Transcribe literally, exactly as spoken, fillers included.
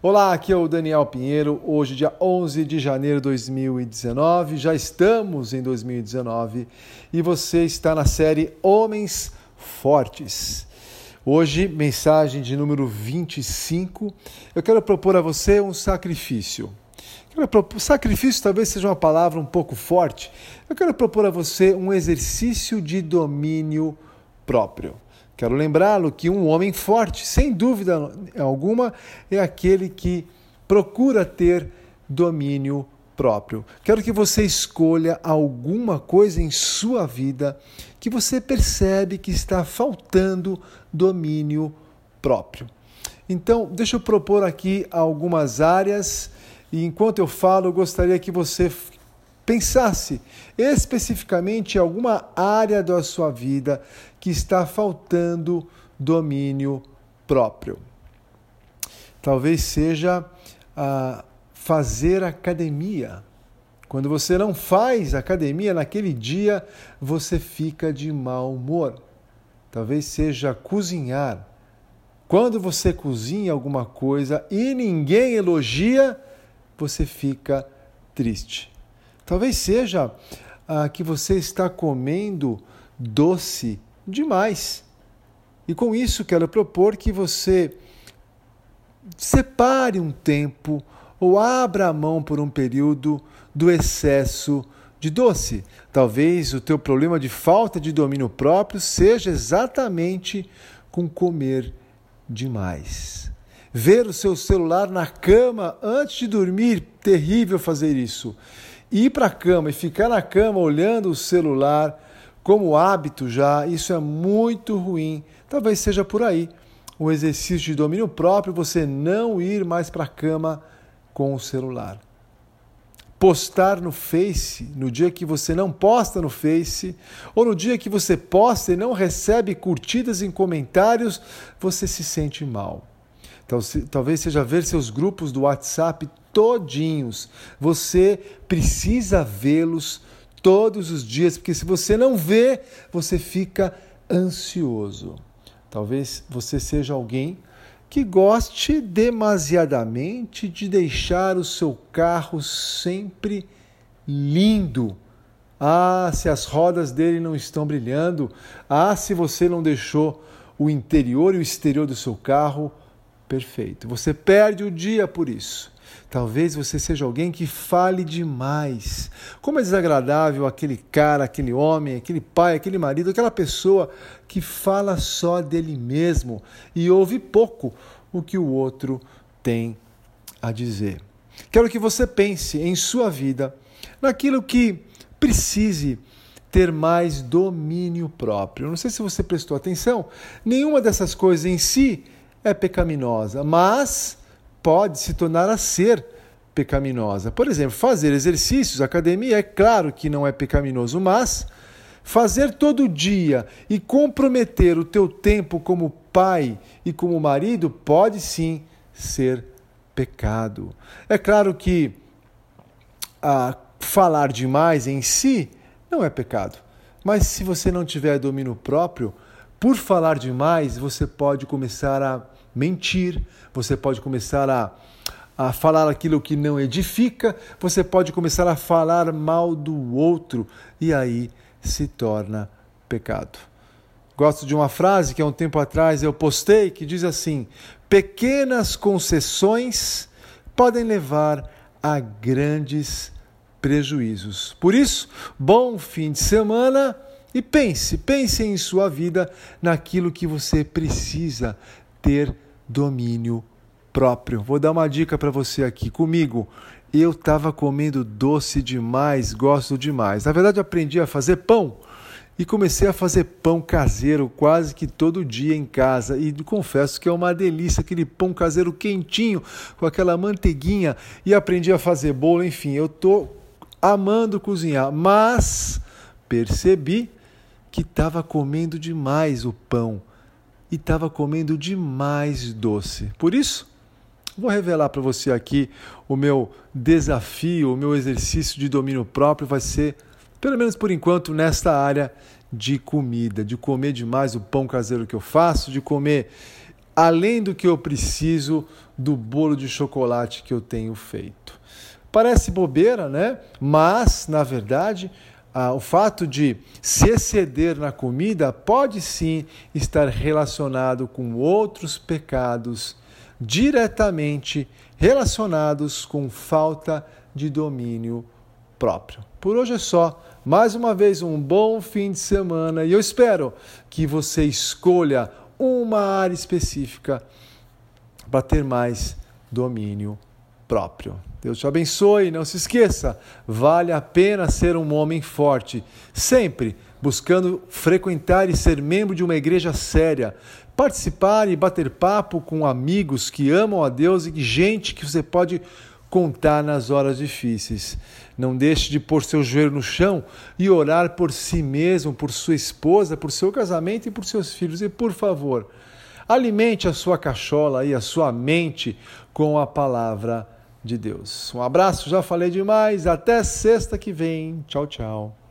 Olá, aqui é o Daniel Pinheiro, hoje dia onze de janeiro de dois mil e dezenove, já estamos em dois mil e dezenove e você está na série Homens Fortes. Hoje, mensagem de número vinte e cinco, eu quero propor a você um sacrifício. Quero propor, sacrifício talvez seja uma palavra um pouco forte, eu quero propor a você um exercício de domínio próprio. Quero lembrá-lo que um homem forte, sem dúvida alguma, é aquele que procura ter domínio próprio. Quero que você escolha alguma coisa em sua vida que você percebe que está faltando domínio próprio. Então, deixa eu propor aqui algumas áreas e enquanto eu falo, eu gostaria que você pensasse especificamente em alguma área da sua vida que está faltando domínio próprio. Talvez seja ah, fazer academia. Quando você não faz academia naquele dia, você fica de mau humor. Talvez seja cozinhar. Quando você cozinha alguma coisa e ninguém elogia, você fica triste. Talvez seja ah, que você está comendo doce demais. E com isso quero propor que você separe um tempo ou abra a mão por um período do excesso de doce. Talvez o teu problema de falta de domínio próprio seja exatamente com comer demais. Ver o seu celular na cama antes de dormir, terrível fazer isso. Ir para a cama e ficar na cama olhando o celular como hábito já, isso é muito ruim. Talvez seja por aí. O exercício de domínio próprio, você não ir mais para a cama com o celular. Postar no Face, no dia que você não posta no Face, ou no dia que você posta e não recebe curtidas em comentários, você se sente mal. Talvez seja ver seus grupos do WhatsApp todinhos. Você precisa vê-los todos os dias, porque se você não vê, você fica ansioso. Talvez você seja alguém que goste demasiadamente de deixar o seu carro sempre lindo. Ah, se as rodas dele não estão brilhando. Ah, se você não deixou o interior e o exterior do seu carro perfeito. Você perde o dia por isso. Talvez você seja alguém que fale demais. Como é desagradável aquele cara, aquele homem, aquele pai, aquele marido, aquela pessoa que fala só dele mesmo e ouve pouco o que o outro tem a dizer. Quero que você pense em sua vida naquilo que precise ter mais domínio próprio. Não sei se você prestou atenção, nenhuma dessas coisas em si é pecaminosa, mas pode se tornar a ser pecaminosa. Por exemplo, fazer exercícios, academia, é claro que não é pecaminoso, mas fazer todo dia e comprometer o teu tempo como pai e como marido pode sim ser pecado. É claro que ah, falar demais em si não é pecado, mas se você não tiver domínio próprio, por falar demais, você pode começar a mentir, você pode começar a, a falar aquilo que não edifica, você pode começar a falar mal do outro e aí se torna pecado. Gosto de uma frase que há um tempo atrás eu postei que diz assim: pequenas concessões podem levar a grandes prejuízos. Por isso, bom fim de semana. E pense, pense em sua vida naquilo que você precisa ter domínio próprio. Vou dar uma dica para você aqui comigo. Eu estava comendo doce demais, gosto demais. Na verdade, aprendi a fazer pão e comecei a fazer pão caseiro quase que todo dia em casa. E confesso que é uma delícia, aquele pão caseiro quentinho com aquela manteiguinha. E aprendi a fazer bolo, enfim, eu estou amando cozinhar, mas percebi que estava comendo demais o pão e estava comendo demais doce. Por isso, vou revelar para você aqui o meu desafio, o meu exercício de domínio próprio vai ser, pelo menos por enquanto, nesta área de comida, de comer demais o pão caseiro que eu faço, de comer além do que eu preciso do bolo de chocolate que eu tenho feito. Parece bobeira, né? Mas, na verdade, ah, o fato de se exceder na comida pode sim estar relacionado com outros pecados diretamente relacionados com falta de domínio próprio. Por hoje é só. Mais uma vez, um bom fim de semana e eu espero que você escolha uma área específica para ter mais domínio próprio. Deus te abençoe, não se esqueça, vale a pena ser um homem forte, sempre buscando frequentar e ser membro de uma igreja séria, participar e bater papo com amigos que amam a Deus e gente que você pode contar nas horas difíceis. Não deixe de pôr seu joelho no chão e orar por si mesmo, por sua esposa, por seu casamento e por seus filhos. E, por favor, alimente a sua cachola e a sua mente com a palavra de Deus. Um abraço, já falei demais. Até sexta que vem. Tchau, tchau.